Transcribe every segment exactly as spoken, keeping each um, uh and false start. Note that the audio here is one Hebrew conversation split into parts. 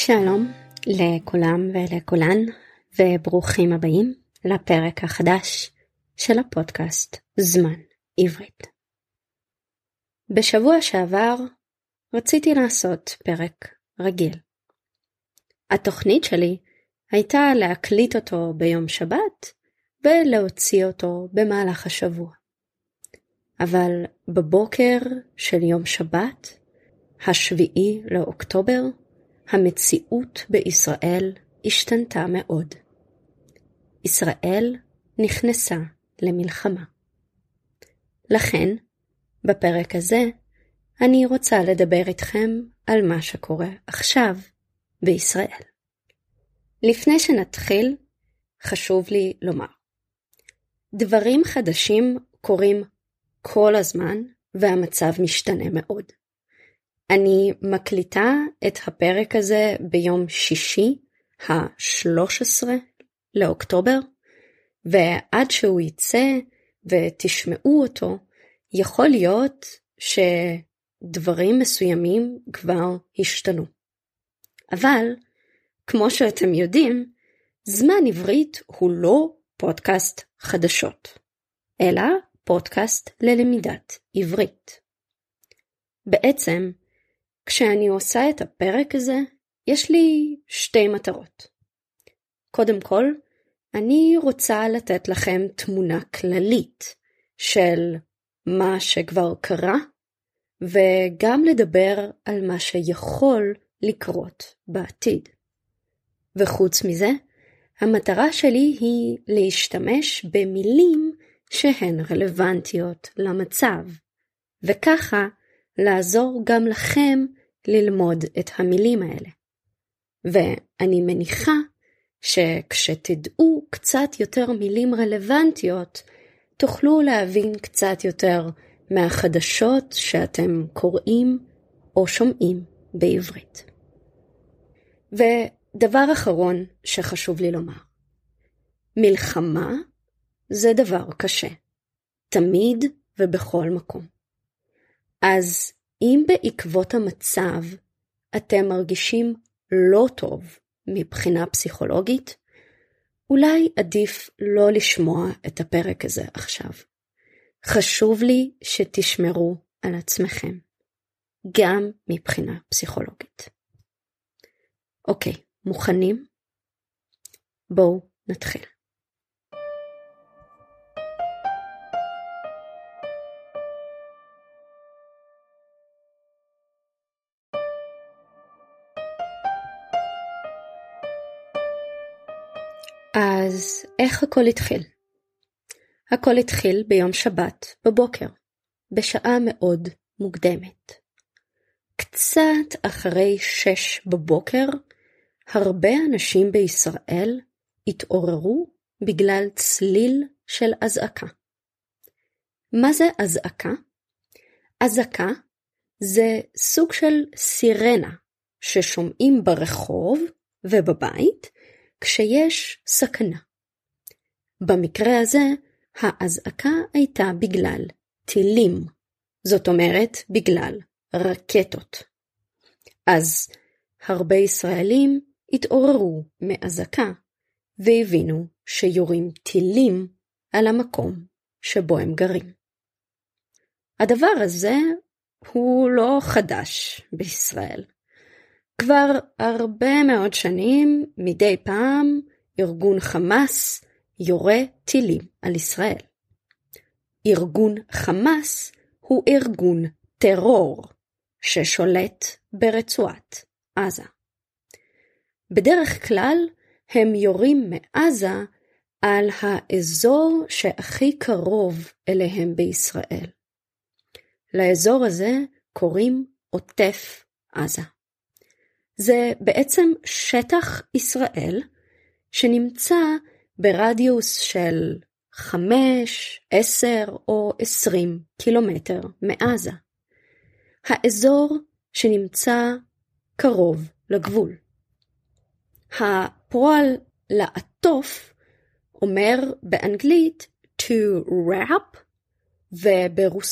שלום לכולם ולכולן, וברוכים הבאים לפרק החדש של הפודקאסט זמן עברית. בשבוע שעבר רציתי לעשות פרק רגיל. התוכנית שלי הייתה להקליט אותו ביום שבת ולהוציא אותו במהלך השבוע. אבל בבוקר של יום שבת, השביעי לאוקטובר, המציאות בישראל השתנתה מאוד. ישראל נכנסה למלחמה. לכן, בפרק הזה, אני רוצה לדבר איתכם על מה שקורה עכשיו בישראל. לפני שנתחיל, חשוב לי לומר. דברים חדשים קורים כל הזמן, והמצב משתנה מאוד. אני מקליטה את הפרק הזה ביום שישי, ה-שלוש עשרה לאוקטובר, ועד שהוא יצא ותשמעו אותו, יכול להיות שדברים מסוימים כבר השתנו. אבל, כמו שאתם יודעים, זמן עברית הוא לא פודקאסט חדשות, אלא פודקאסט ללמידת עברית. בעצם, כשאני עושה את הפרק הזה, יש לי שתי מטרות. קודם כל, אני רוצה לתת לכם תמונה כללית של מה שכבר קרה, וגם לדבר על מה שיכול לקרות בעתיד. וחוץ מזה, המטרה שלי היא להשתמש במילים שהן רלוונטיות למצב, וככה לעזור גם לכם ללמוד את המילים האלה. ואני מניחה שכשתדעו קצת יותר מילים רלוונטיות, תוכלו להבין קצת יותר מהחדשות שאתם קוראים או שומעים בעברית. ודבר אחרון שחשוב לי לומר. מלחמה זה דבר קשה, תמיד ובכל מקום. אז אם בעקבות המצב אתם מרגישים לא טוב מבחינה פסיכולוגית, אולי עדיף לא לשמוע את הפרק הזה עכשיו. חשוב לי שתשמרו על עצמכם, גם מבחינה פסיכולוגית. אוקיי, מוכנים? בואו נתחיל. אז איך הכל התחיל? הכל התחיל ביום שבת בבוקר, בשעה מאוד מוקדמת. קצת אחרי שש בבוקר, הרבה אנשים בישראל התעוררו בגלל צליל של אזעקה. מה זה אזעקה? אזעקה זה סוג של סירנה ששומעים ברחוב ובבית, כשיש סכנה. במקרה הזה, האזעקה הייתה בגלל טילים, זאת אומרת בגלל רקטות. אז הרבה ישראלים התעוררו מאזעקה, והבינו שיורים טילים על המקום שבו הם גרים. הדבר הזה הוא לא חדש בישראל. כבר הרבה מאוד שנים, מדי פעם, ארגון חמאס יורה טילים על ישראל. ארגון חמאס הוא ארגון טרור ששולט ברצועת עזה. בדרך כלל הם יורים מעזה על האזור שהכי קרוב אליהם בישראל. לאזור הזה קוראים עוטף עזה. זה בעצם שטח ישראל שנמצא ברדיוס של חמש, עשר או עשרים קילומטר מעזה. האזור שנמצא קרוב לגבול. הפועל לעטוף אומר באנגלית to wrap,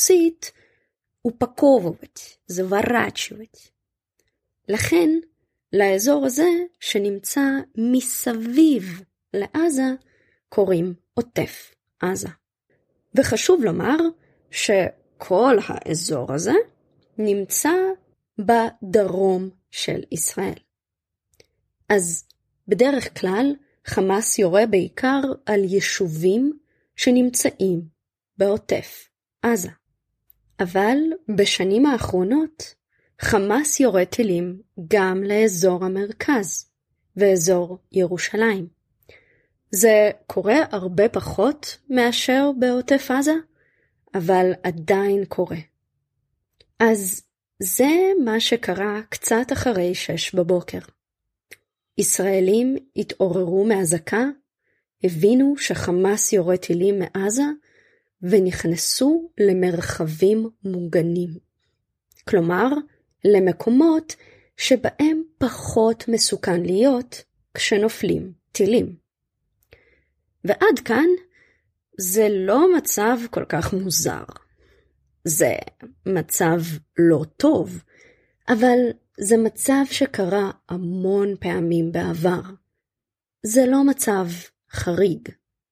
וברוסית упаковывать, заворачивать. לכן, לאזור הזה שנמצא מסביב לעזה קוראים עוטף עזה. וחשוב לומר שכל האזור הזה נמצא בדרום של ישראל. אז בדרך כלל חמאס יורה בעיקר על יישובים שנמצאים בעוטף עזה. אבל בשנים האחרונות חמאס יורה טילים גם לאזור המרכז ואזור ירושלים. זה קורה הרבה פחות מאשר בעוטף עזה, אבל עדיין קורה. אז זה מה שקרה קצת אחרי שש בבוקר. ישראלים התעוררו מהזקה, הבינו שחמאס יורה טילים מעזה, ונכנסו למרחבים מוגנים. כלומר, למקומות שבהם פחות מסוכן להיות כשנופלים טילים. ועד כאן זה לא מצב כל כך מוזר. זה מצב לא טוב, אבל זה מצב שקרה המון פעמים בעבר. זה לא מצב חריג.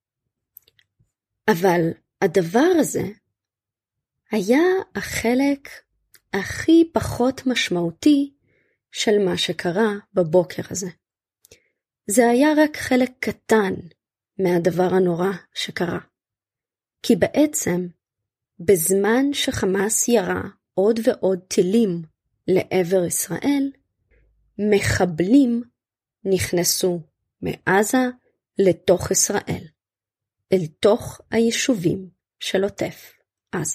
אבל הדבר הזה היה החלק הכי פחות משמעותי של מה שקרה בבוקר הזה. זה היה רק חלק קטן מהדבר הנורא שקרה. כי בעצם, בזמן שחמאס ירה עוד ועוד טילים לעבר ישראל, מחבלים נכנסו מעזה לתוך ישראל, אל תוך היישובים של עוטף עזה.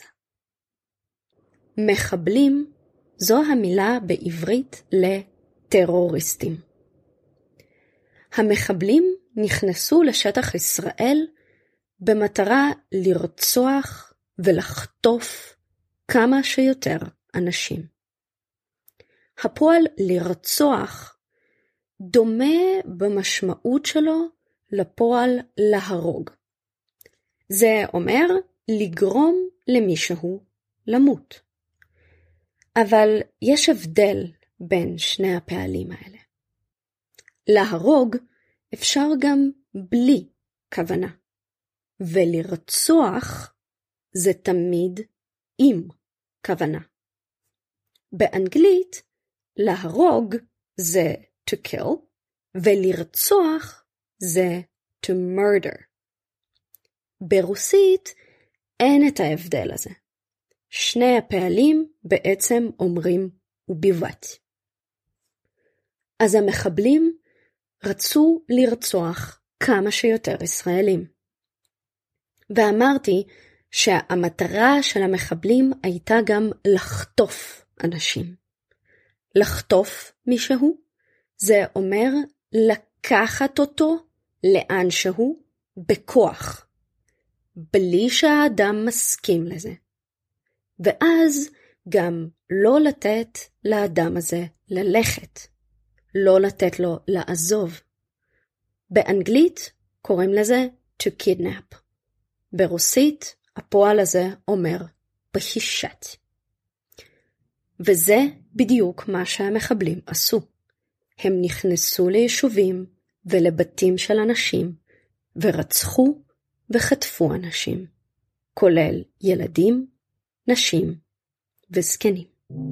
מחבלים זו המילה בעברית לטרוריסטים. המחבלים נכנסו לשטח ישראל במטרה לרצוח ולחטוף כמה שיותר אנשים. הפועל לרצוח דומה במשמעות שלו לפועל להרוג. זה אומר לגרום למישהו למות. אבל יש הבדל בין שני הפעלים האלה. להרוג אפשר גם בלי כוונה, ולרצוח זה תמיד עם כוונה. באנגלית, להרוג זה to kill, ולרצוח זה to murder. ברוסית אין את ההבדל הזה. שני הפעלים בעצם אומרים וביבת. אז המחבלים רצו לרצוח כמה שיותר ישראלים. ואמרתי שהמטרה של המחבלים הייתה גם לחטוף אנשים. לחטוף מישהו זה אומר לקחת אותו לאן שהוא בכוח, בלי שהאדם מסכים לזה. ואז גם לא לתת לאדם הזה ללכת, לא לתת לו לעזוב. באנגלית קוראים לזה to kidnap. ברוסית הפועל הזה אומר בחישת. וזה בדיוק מה שהמחבלים עשו. הם נכנסו ליישובים ולבתים של אנשים, ורצחו וחטפו אנשים, כולל ילדים, נשים וזקנים.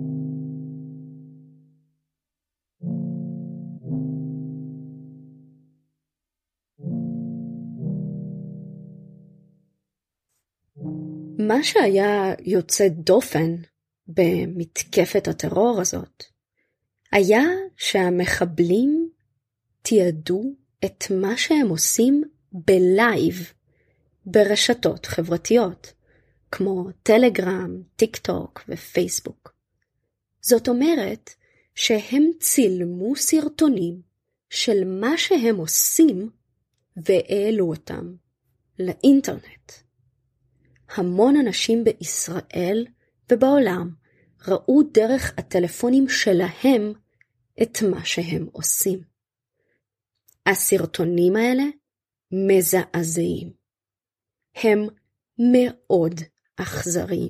מה שהיה יוצא דופן במתקפת הטרור הזאת, היה שהמחבלים תיעדו את מה שהם עושים בלייב ברשתות חברתיות, כמו טלגרם, טיק טוק ופייסבוק. זאת אומרת שהם צילמו סרטונים של מה שהם עושים והעלו אותם לאינטרנט. המון אנשים בישראל ובעולם ראו דרך הטלפונים שלהם את מה שהם עושים. הסרטונים האלה מזעזעים. הם מאוד אכזריים.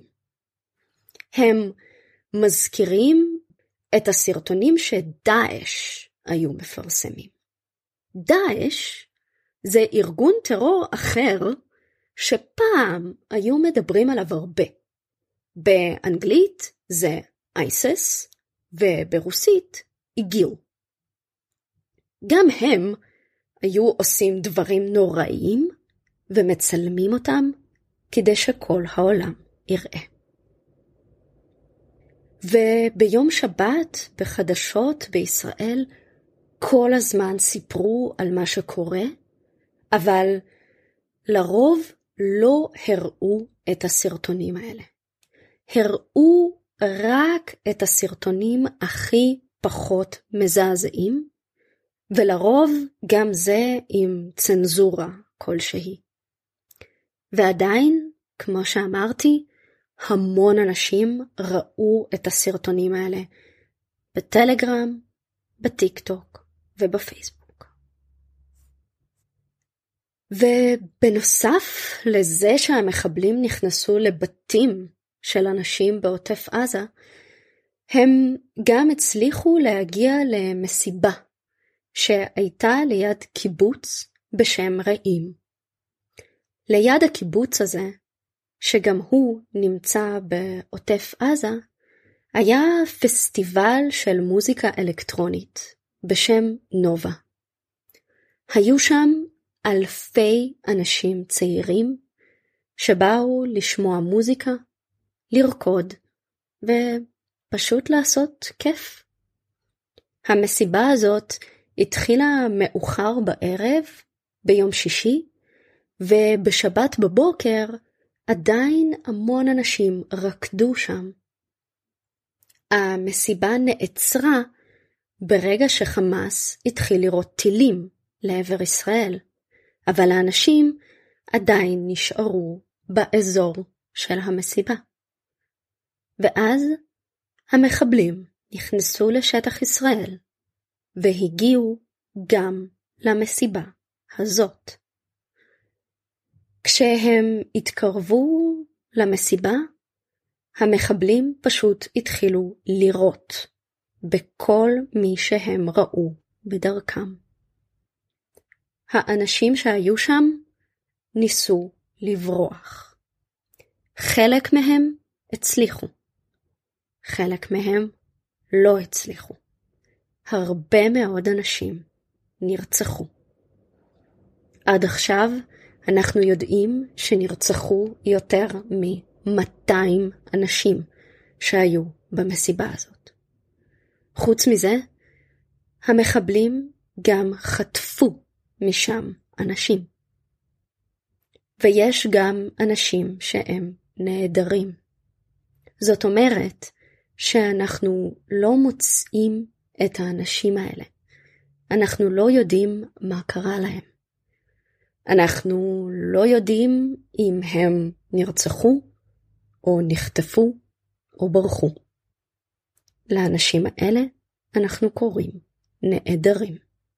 הם מזכירים את הסרטונים שדאעש היו מפרסמים. דאעש זה ארגון טרור אחר שפעם היו מדברים עליו הרבה. באנגלית זה אייסס וברוסית איגיל. גם הם היו עושים דברים נוראיים ומצלמים אותם כדי שכל העולם יראה. וביום שבת בחדשות בישראל כל הזמן סיפרו על מה שקורה, אבל לרוב לא הראו את הסרטונים האלה. הראו רק את הסרטונים הכי פחות מזעזעים, ולרוב גם זה עם צנזורה כלשהי. ועדיין, כמו שאמרתי, המון אנשים ראו את הסרטונים האלה בטלגרם, בטיק-טוק ובפייסבוק. ובנוסף לזה שהמחבלים נכנסו לבתים של אנשים בעוטף עזה, הם גם הצליחו להגיע למסיבה שהייתה ליד קיבוץ בשם רעים. ליד הקיבוץ הזה, שגם הוא נמצא בעוטף עזה, היה פסטיבל של מוזיקה אלקטרונית בשם נובה. היו שם אלפי אנשים צעירים שבאו לשמוע מוזיקה, לרקוד ופשוט לעשות כיף. המסיבה הזאת התחילה מאוחר בערב ביום שישי, ובשבת בבוקר עדיין המון אנשים רקדו שם. המסיבה נעצרה ברגע שחמאס התחיל לירות טילים לעבר ישראל, אבל האנשים עדיין נשארו באזור של המסיבה. ואז המחבלים נכנסו לשטח ישראל, והגיעו גם למסיבה הזאת. כשהם התקרבו למסיבה, המחבלים פשוט התחילו לירות בכל מי שהם ראו בדרכם. האנשים שהיו שם ניסו לברוח. חלק מהם הצליחו. חלק מהם לא הצליחו. הרבה מאוד אנשים נרצחו. עד עכשיו אנחנו יודעים שנרצחו יותר מ-מאתיים אנשים שהיו במסיבה הזאת. חוץ מזה, המחבלים גם חטפו משם אנשים. ויש גם אנשים שהם נהדרים. זאת אומרת שאנחנו לא מוצאים את האנשים האלה. אנחנו לא יודעים מה קרה להם. אנחנו לא יודעים אם הם נרצחו, או נחטפו, או ברחו. לאנשים האלה אנחנו קוראים נעדרים.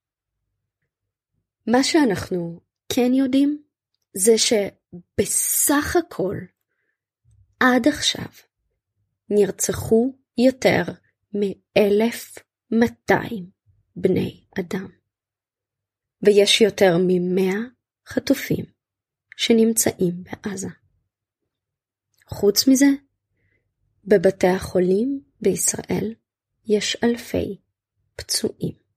מה שאנחנו כן יודעים, זה שבסך הכל, עד עכשיו, נרצחו יותר מ-אלף מאתיים בני אדם. ויש יותר מ-מאה חטופים שנמצאים בעזה. חוץ מזה, בבתי החולים בישראל יש אלפי פצועים.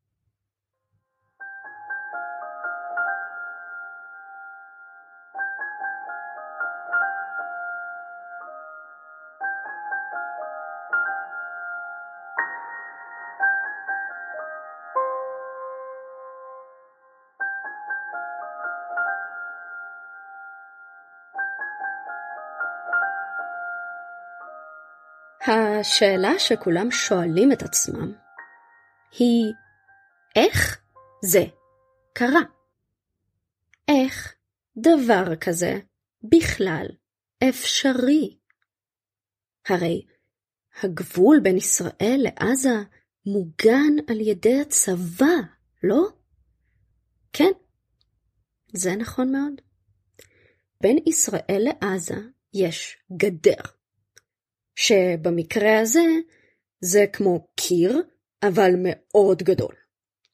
השאלה שכולם שואלים את עצמם היא, איך זה קרה? איך דבר כזה בכלל אפשרי? הרי הגבול בין ישראל לעזה מוגן על ידי הצבא, לא? כן, זה נכון מאוד. בין ישראל לעזה יש גדר. שבמקרה הזה זה כמו קיר, אבל מאוד גדול.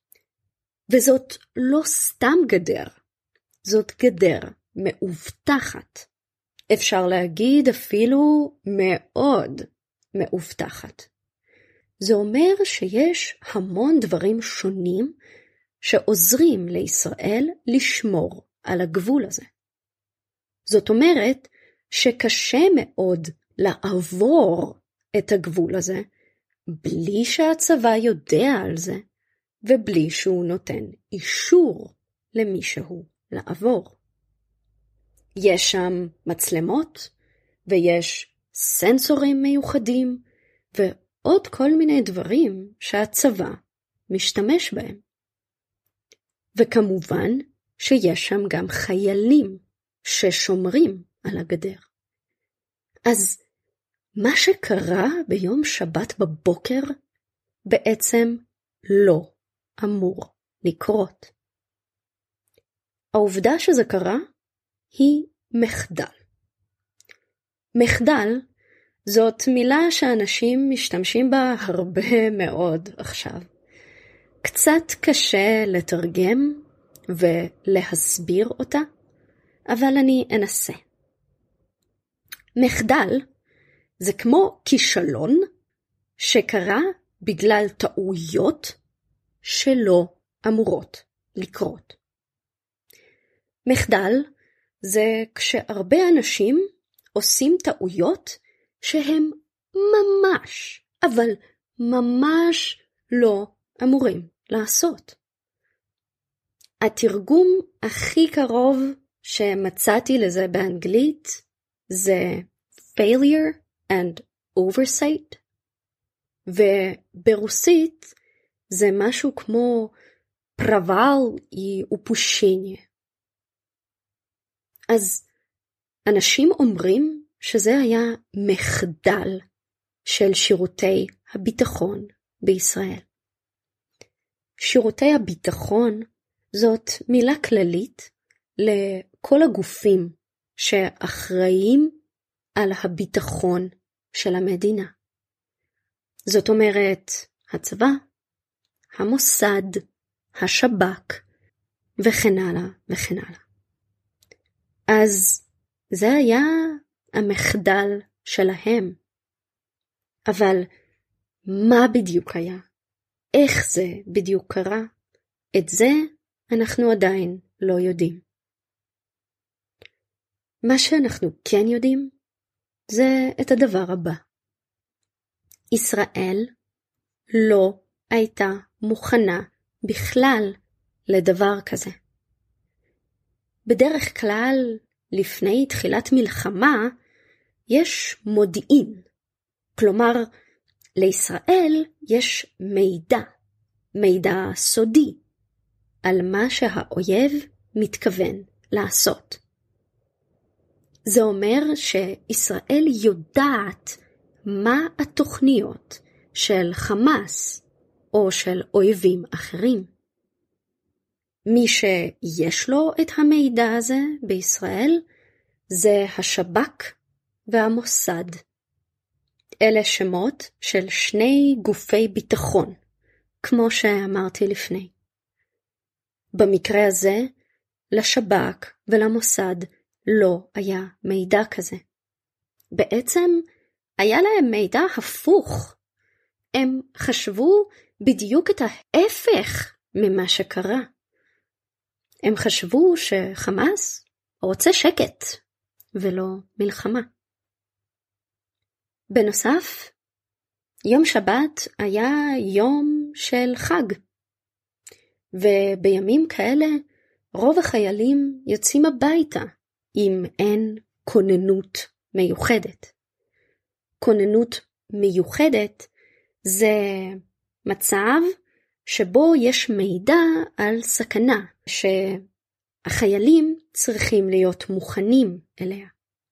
וזאת לא סתם גדר, זאת גדר מאובטחת. אפשר להגיד אפילו מאוד מאובטחת. זה אומר שיש המון דברים שונים שעוזרים לישראל לשמור על הגבול הזה. זאת אומרת שקשה מאוד לעבור את הגבול הזה בלי שהצבא יודע על זה ובלי שהוא נותן אישור למישהו לעבור. יש שם מצלמות ויש סנסורים מיוחדים ועוד כל מיני דברים שהצבא משתמש בהם. וכמובן שיש שם גם חיילים ששומרים על הגדר. אז מה שקרה ביום שבת בבוקר בעצם לא אמור לקרות. העובדה שזה קרה היא מחדל. מחדל זאת מילה שאנשים משתמשים בה הרבה מאוד עכשיו. קצת קשה לתרגם ולהסביר אותה, אבל אני אנסה. מחדל זה כמו כישלון שקרה בגלל טעויות שלא אמורות לקרות. מחדל זה כשהרבה אנשים עושים טעויות שהם ממש, אבל ממש לא אמורים לעשות. התרגום הכי קרוב שמצאתי לזה באנגלית זה failure and oversight, וברוסית זה משהו כמו провал и упущение. אז אנשים אומרים שזה היה מחדל של שירותי הביטחון בישראל. שירותי הביטחון זאת מילה כללית לכל הגופים שאחראים על הביטחון של המדינה. זאת אומרת, הצבא, המוסד, השב"כ, וכן הלאה וכן הלאה. אז זה היה המחדל שלהם. אבל מה בדיוק היה? איך זה בדיוק קרה? את זה אנחנו עדיין לא יודעים. מה שאנחנו כן יודעים זה את הדבר הבא. ישראל לא הייתה מוכנה בכלל לדבר כזה. בדרך כלל, לפני תחילת מלחמה, יש מודיעין. כלומר, לישראל יש מידע, מידע סודי, על מה שהאויב מתכוון לעשות. זה אומר שישראל יודעת מה התוכניות של חמאס או של אויבים אחרים. מי שיש לו את המידע הזה בישראל זה השב"כ והמוסד. אלה שמות של שני גופי ביטחון, כמו שאמרתי לפני. במקרה הזה, לשב"כ ולמוסד לא היה מידע כזה. בעצם היה להם מידע הפוך. הם חשבו בדיוק את ההפך ממה שקרה. הם חשבו שחמאס רוצה שקט ולא מלחמה. בנוסף, יום שבת היה יום של חג. ובימים כאלה רוב החיילים יוצאים הביתה אם אין כוננות מיוחדת. כוננות מיוחדת זה מצב שבו יש מידע על סכנה שהחיילים צריכים להיות מוכנים אליה.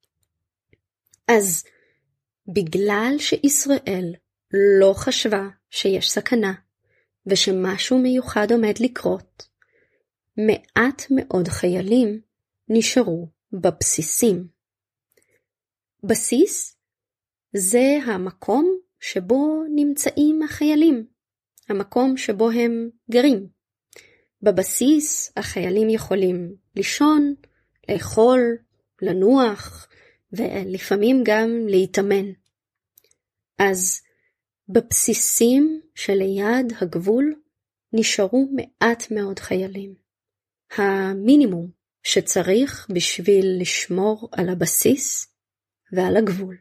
אז בגלל שישראל לא חשבה שיש סכנה ושמשהו מיוחד עומד לקרות, מעט מאוד חיילים נשארו בבסיסים. בסיס זה המקום שבו נמצאים החיילים, המקום שבו הם גרים. בבסיס החיילים יכולים לישון, לאכול, לנוח, ולפעמים גם להתאמן. אז בבסיסים שליד הגבול נשארו מעט מאוד חיילים. המינימום שצריך בשביל לשמור על הבסיס ועל הגבול.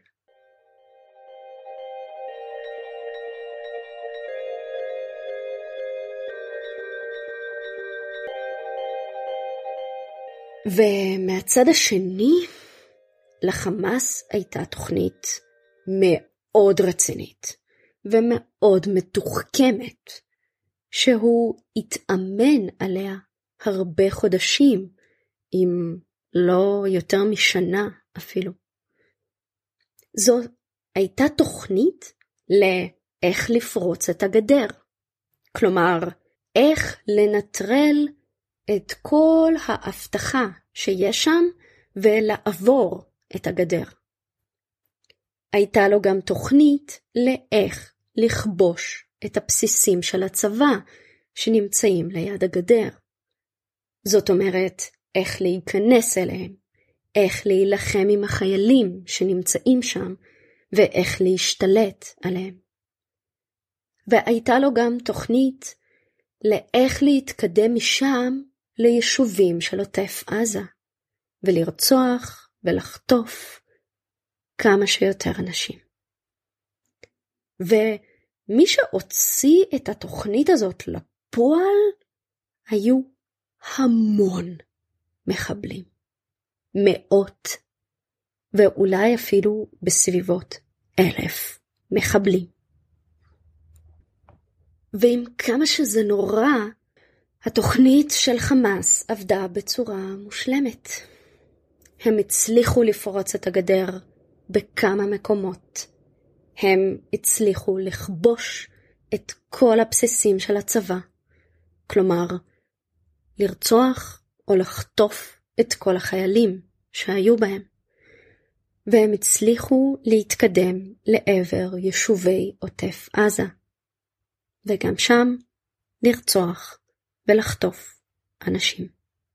ומהצד השני, לחמאס הייתה תוכנית מאוד רצינית ומאוד מתוחכמת, שהוא התאמן עליה הרבה חודשים, אם לא יותר משנה אפילו. זו הייתה תוכנית לאיך לפרוץ את הגדר. כלומר, איך לנטרל את כל ההבטחה שיש שם ולעבור את הגדר. הייתה לו גם תוכנית לאיך לכבוש את הבסיסים של הצבא שנמצאים ליד הגדר. זאת אומרת, איך להיכנס אליהם, איך להילחם עם החיילים שנמצאים שם, ואיך להשתלט עליהם. והייתה לו גם תוכנית לאיך להתקדם משם ליישובים של עוטף עזה, ולרצוח ולחטוף כמה שיותר אנשים. ומי שהוציא את התוכנית הזאת לפועל, היו המון מחבלים. מאות, ואולי אפילו בסביבות אלף מחבלים. ועם כמה שזה נורא, התוכנית של חמאס עבדה בצורה מושלמת. הם הצליחו לפרוץ את הגדר בכמה מקומות. הם הצליחו לכבוש את כל הבסיסים של הצבא. כלומר, לרצוח או לחטוף את כל החיילים שהיו בהם. והם הצליחו להתקדם לעבר יישובי עוטף עזה. וגם שם לרצוח ולחטוף אנשים.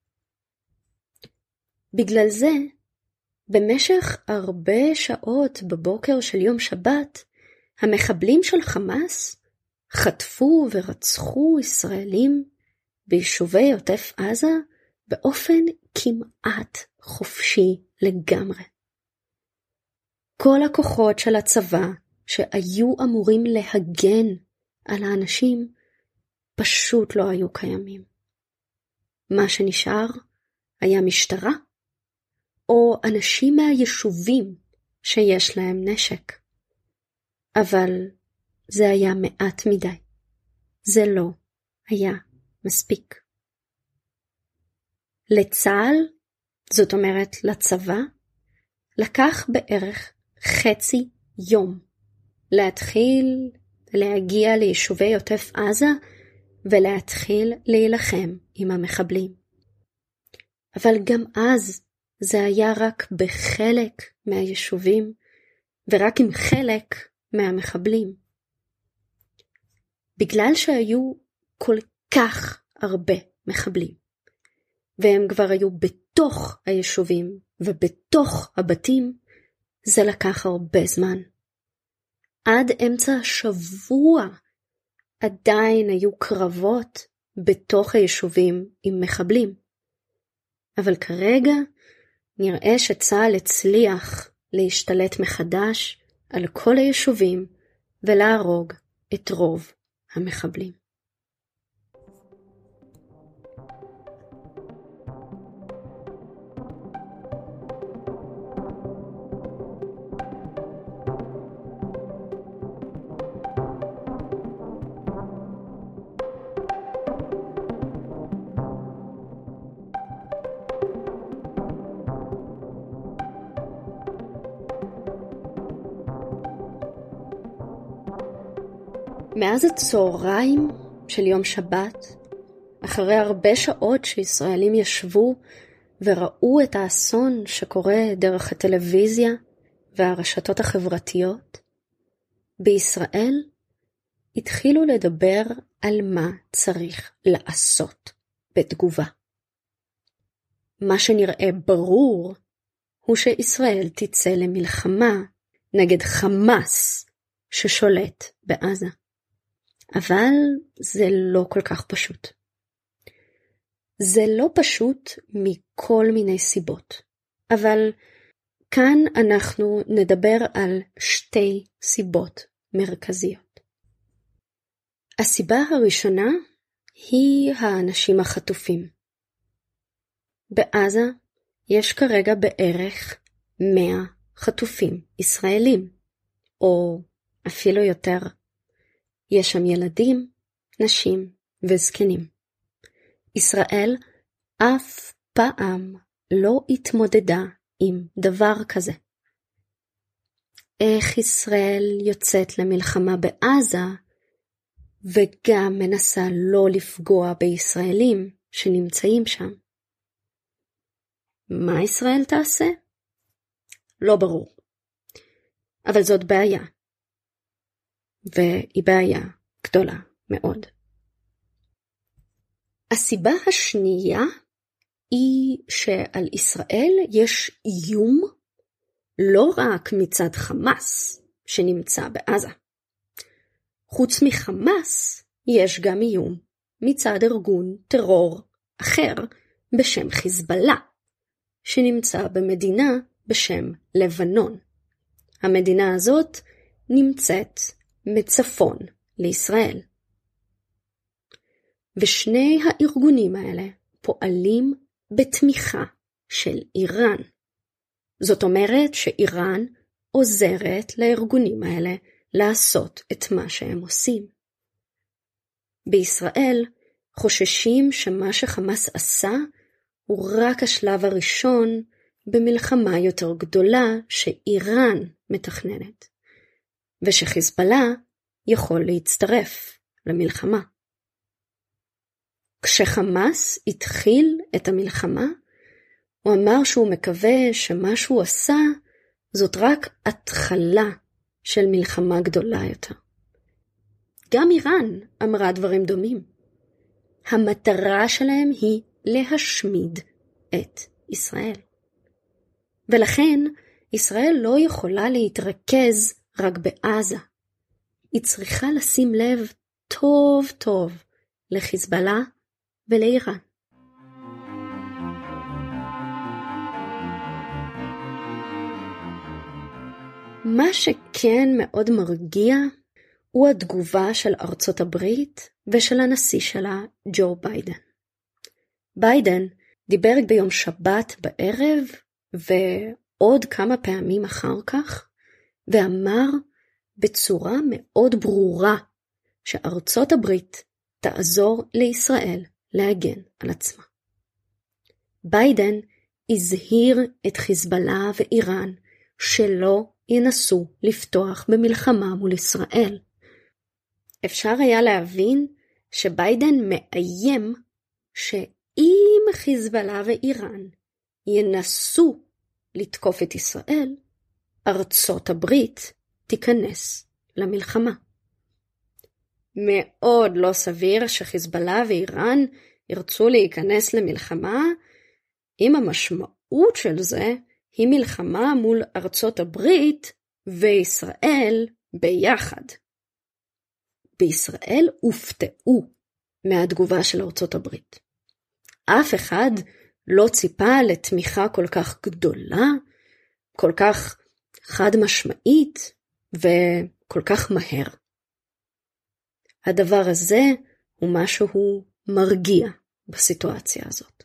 בגלל זה, במשך הרבה שעות בבוקר של יום שבת, המחבלים של חמאס חטפו ורצחו ישראלים ביישובי עוטף עזה באופן כמעט חופשי לגמרי. כל הכוחות של הצבא שהיו אמורים להגן על האנשים פשוט לא היו קיימים. מה שנשאר היה משטרה או אנשים מהיישובים שיש להם נשק. אבל זה היה מעט מדי. זה לא היה מספיק. לצה"ל, זאת אומרת לצבא, לקח בערך חצי יום להתחיל להגיע ליישובי עוטף עזה ולהתחיל להילחם עם המחבלים. אבל גם אז זה היה רק בחלק מהיישובים ורק עם חלק מהמחבלים. בגלל שהיו כל כך הרבה מחבלים, והם כבר היו בתוך היישובים ובתוך הבתים, זה לקח הרבה זמן. עד אמצע השבוע עדיין היו קרבות בתוך היישובים עם מחבלים. אבל כרגע נראה שצה"ל הצליח להשתלט מחדש על כל היישובים ולהרוג את רוב המחבלים. מאז הצהריים של יום שבת, אחרי הרבה שעות שישראלים ישבו וראו את האסון שקורה דרך הטלוויזיה והרשתות החברתיות, בישראל התחילו לדבר על מה צריך לעשות בתגובה. מה שנראה ברור הוא שישראל תצא למלחמה נגד חמאס ששולט בעזה. אבל זה לא כל כך פשוט. זה לא פשוט מכל מיני סיבות. אבל כאן אנחנו נדבר על שתי סיבות מרכזיות. הסיבה הראשונה היא האנשים החטופים. בעזה יש כרגע בערך מאה חטופים ישראלים, או אפילו יותר. יש שם ילדים, נשים וזקנים. ישראל אף פעם לא התמודדה עם דבר כזה. איך ישראל יוצאת למלחמה בעזה וגם מנסה לא לפגוע בישראלים שנמצאים שם? מה ישראל תעשה? לא ברור. אבל זאת בעיה. והיא בעיה גדולה מאוד. הסיבה השנייה היא שעל ישראל יש איום לא רק מצד חמאס שנמצא בעזה. חוץ מחמאס יש גם איום מצד ארגון טרור אחר בשם חיזבאללה, שנמצא במדינה בשם לבנון. המדינה הזאת נמצאת מצפון לישראל. ושני הארגונים האלה פועלים בתמיכה של איראן. זאת אומרת שאיראן עוזרת לארגונים האלה לעשות את מה שהם עושים. בישראל חוששים שמה שחמאס עשה הוא רק השלב הראשון במלחמה יותר גדולה שאיראן מתכננת, ושחיזבאללה יכול להצטרף למלחמה. כשחמאס התחיל את המלחמה, הוא אמר שהוא מקווה שמה שהוא עשה זאת רק התחלה של מלחמה גדולה יותר. גם איראן אמרה דברים דומים. המטרה שלהם היא להשמיד את ישראל. ולכן ישראל לא יכולה להתרכז רק בעזה. היא צריכה לשים לב טוב טוב לחיזבאללה ולאיראן. מה שכן מאוד מרגיע הוא התגובה של ארצות הברית ושל הנשיא שלה, ג'ו ביידן. ביידן דיבר ביום שבת בערב ועוד כמה פעמים אחר כך, ואמר בצורה מאוד ברורה שארצות הברית תעזור לישראל להגן על עצמה. ביידן הזהיר את חיזבאללה ואיראן שלא ינסו לפתוח במלחמה מול ישראל. אפשר היה להבין שביידן מאיים שאם חיזבאללה ואיראן ינסו לתקוף את ישראל, ארצות הברית תיכנס למלחמה. מאוד לא סביר שחיזבאללה ואיראן ירצו להיכנס למלחמה, אם המשמעות של זה היא מלחמה מול ארצות הברית וישראל ביחד. בישראל הופתעו מהתגובה של ארצות הברית. אף אחד לא ציפה לתמיכה כל כך גדולה, כל כך חד משמעית וכל כך מהר. הדבר הזה הוא משהו מרגיע בסיטואציה הזאת.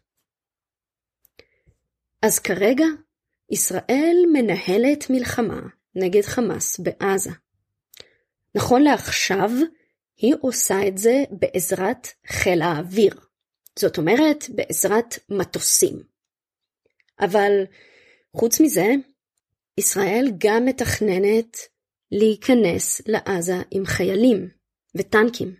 אז כרגע ישראל מנהלת מלחמה נגד חמאס בעזה. נכון לעכשיו היא עושה את זה בעזרת חיל האוויר. זאת אומרת בעזרת מטוסים. אבל חוץ מזה, ישראל גם מתכננת להיכנס לעזה עם חיילים וטנקים.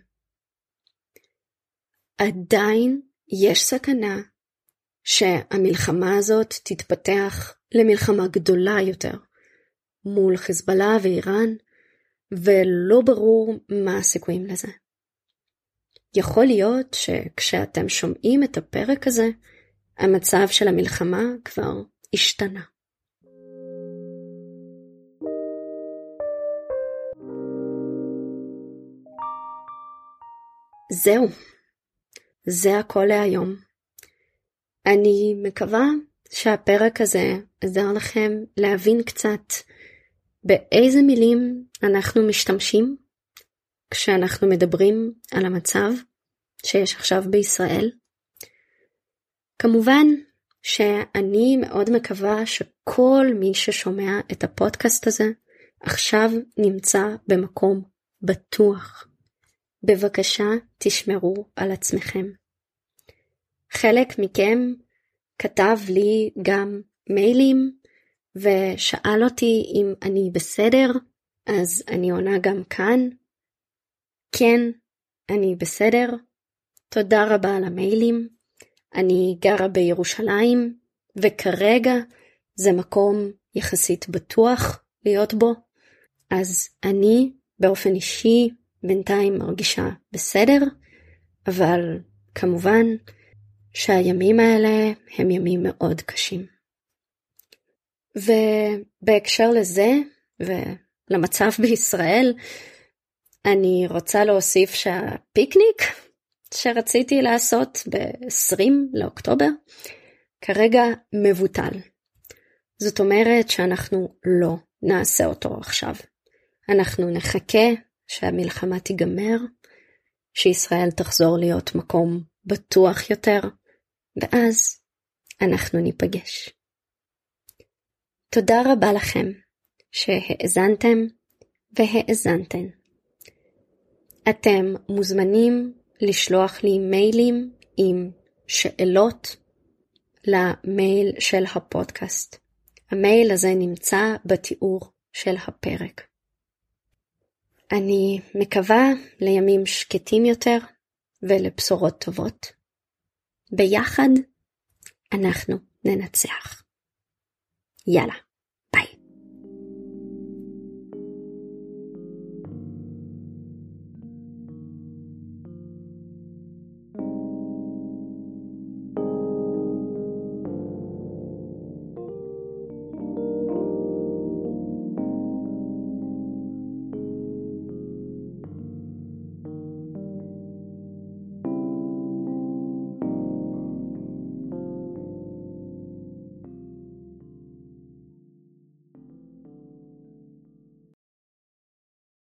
עדיין יש סכנה שהמלחמה הזאת תתפתח למלחמה גדולה יותר מול חיזבאללה ואיראן, ולא ברור מה הסיכויים לזה. יכול להיות שכשאתם שומעים את הפרק הזה, המצב של המלחמה כבר השתנה. זהו, זה הכל להיום. אני מקווה שהפרק הזה עזר לכם להבין קצת באיזה מילים אנחנו משתמשים כשאנחנו מדברים על המצב שיש עכשיו בישראל. כמובן שאני מאוד מקווה שכל מי ששומע את הפודקאסט הזה עכשיו נמצא במקום בטוח. בבקשה תשמרו על עצמכם. חלק מכם כתב לי גם מיילים ושאל אותי אם אני בסדר, אז אני עונה גם כאן. כן, אני בסדר. תודה רבה על המיילים. אני גרה בירושלים, וכרגע זה מקום יחסית בטוח להיות בו. אז אני באופן אישי בינתיים מרגישה בסדר, אבל כמובן שהימים האלה הם ימים מאוד קשים. ובהקשר לזה ולמצב בישראל, אני רוצה להוסיף שהפיקניק שרציתי לעשות ב-עשרים לאוקטובר כרגע מבוטל. זאת אומרת שאנחנו לא נעשה אותו עכשיו. אנחנו נחכה שהמלחמה תיגמר, שישראל תחזור להיות מקום בטוח יותר, ואז אנחנו ניפגש. תודה רבה לכם שהאזנתם והאזנתן. אתם מוזמנים לשלוח לי מיילים עם שאלות למייל של הפודקאסט. המייל הזה נמצא בתיאור של הפרק. אני מקווה לימים שקטים יותר ולבשורות טובות. ביחד אנחנו ננצח. יאללה.